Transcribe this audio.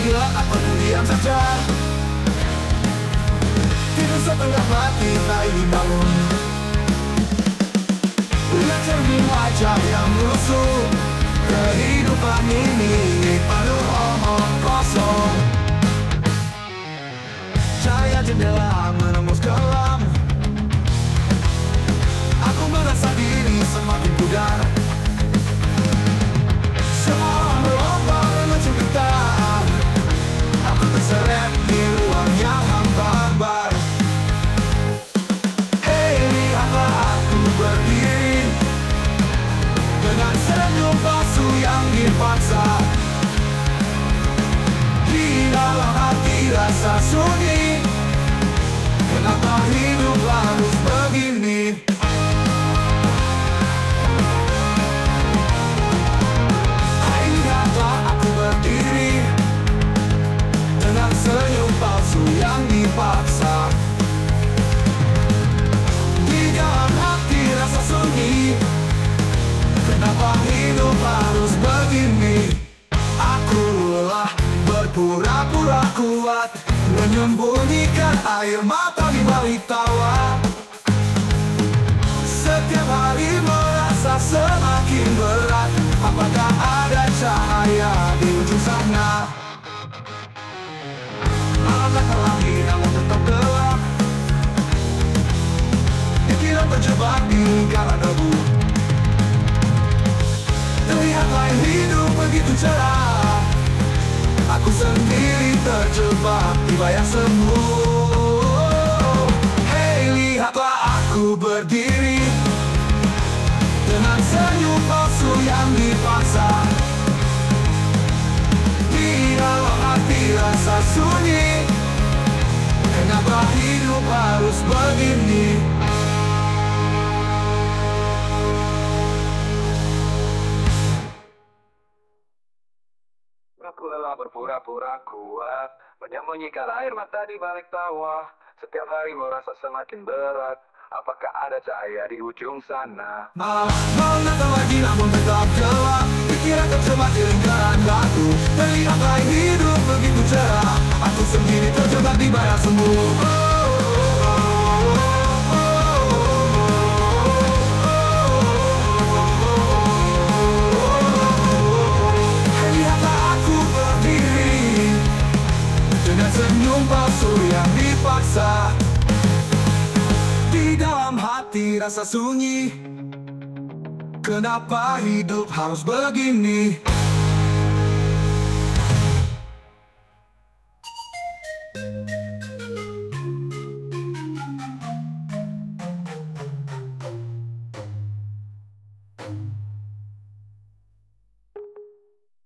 Bila aku diam saja, tidur setengah mati tak ingin bangun. Lihat cermin wajah yang lusuh, kehidupan ini penuh omong kosong. Cahaya jendela menembus kelam, aku merasa diri semakin pudar. Semua orang berlomba menuju getar, aku terseret di ruang yang hambar. Hei, lihatlah aku berdiri dengan senyum palsu yang dipaksa. Di dalam hati rasa sunyi, kenapa hidup harus begini? Hai, lihatlah aku berdiri dengan senyum palsu yang dipaksa. Di dalam hati rasa sunyi, kenapa hidup harus begini? Akulah berpura-pura kuat, menyembunyikan air mata di balik tawa. Setiap hari merasa semakin berat, apakah ada cahaya di ujung sana? Malam tak terangin namun tetap gelap, pikiran terjebak di lingkaran debu. Terlihat lain hidup begitu cerah, aku sendiri terjebak di bayang semu. Hei, lihatlah aku berdiri dengan senyum palsu yang dipaksa. Di dalam hati rasa sunyi, kenapa hidup harus begini? Aku lelah berpura-pura kuat, menyembunyikan air mata di balik tawa. Setiap hari merasa semakin berat, apakah ada cahaya di ujung sana? Malam datang lagi namun tetap gelap, pikiran terjebak di lingkaran batu. Terlihatlah hidup begitu cerah, aku sendiri terjebak di bayang semu. Lihatlah aku berdiri dengan senyum palsu yang dipaksa. Di dalam hati rasa sunyi, kenapa hidup harus begini?